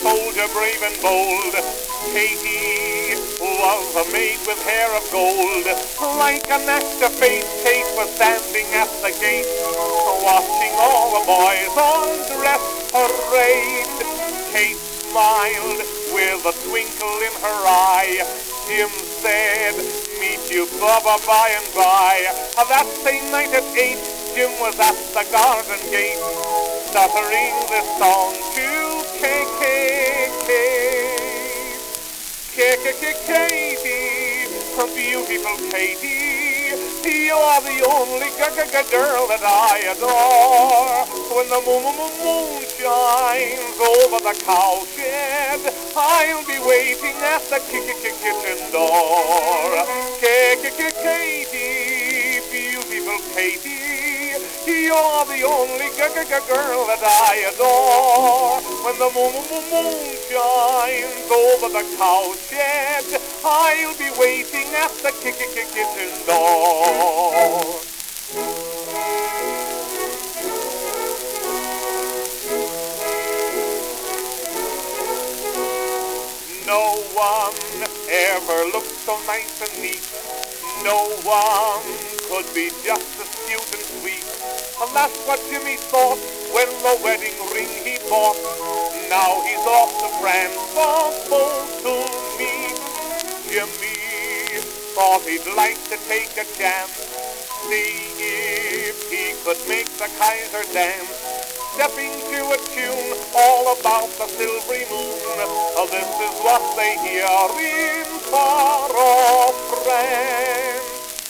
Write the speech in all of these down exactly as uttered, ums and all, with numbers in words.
soldier brave and bold. Katie was a maid with hair of gold. Like an actor face, Kate was standing at the gate, watching all the boys on dress parade. Kate smiled with a twinkle in her eye. Jim said, meet you, Bubba, by and by. That same night at eight, Jim was at the garden gate, stuttering this song to K K K. K K K Katie, beautiful Katie, you're the only g-g-g-girl that I adore. When the moon shines over the cowshed, I'll be waiting at the kitchen door. K K K Katie, beautiful Katie, you're the only g-g-g-girl that I adore. When the moon shines over the cowshed, I'll be waiting at the kitchen door. No one ever looked so nice and neat. No one could be just as cute and sweet. And that's what Jimmy thought when the wedding ring he bought. Now he's off to France for both to meet. Jimmy thought he'd like to take a chance, see if he could make the Kaiser dance, stepping to a tune all about the silvery moon. Oh, this is what they hear in far off France.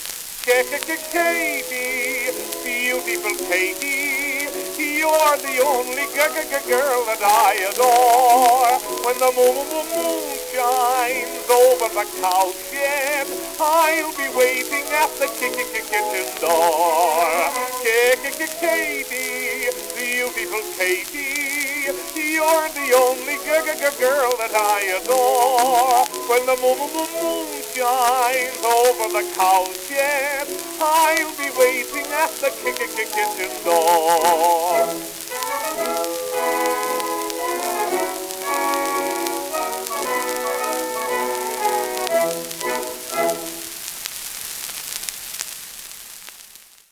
Katie, beautiful Katie, you're the only g-g-g-girl that I adore. When the moon shines over the cowshed, I'll be waiting at the kitchen door. Katie, beautiful Katie, you're the only g-g-g-girl that I adore. When the moon shines over the cowshed, I'll be waiting at the kitchen door.